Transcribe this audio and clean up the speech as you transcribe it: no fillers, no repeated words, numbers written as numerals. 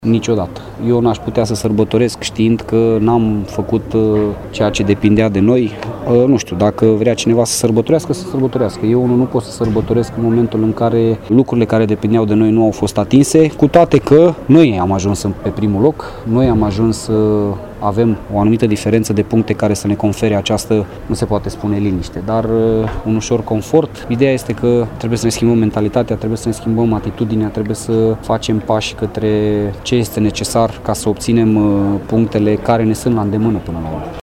Niciodată. Eu n-aș putea să sărbătoresc știind că n-am făcut ceea ce depindea de noi. Nu știu, dacă vrea cineva să sărbătorească, să sărbătorească. Eu nu pot să sărbătoresc în momentul în care lucrurile care depindeau de noi nu au fost atinse, cu toate că noi am ajuns pe primul loc, noi am ajuns să avem o anumită diferență de puncte care să ne confere această, nu se poate spune liniște, dar un ușor confort. Ideea este că trebuie să ne schimbăm mentalitatea, trebuie să ne schimbăm atitudinea, trebuie să facem pași către ce este necesar ca să obținem punctele care ne sunt la îndemână până la urmă.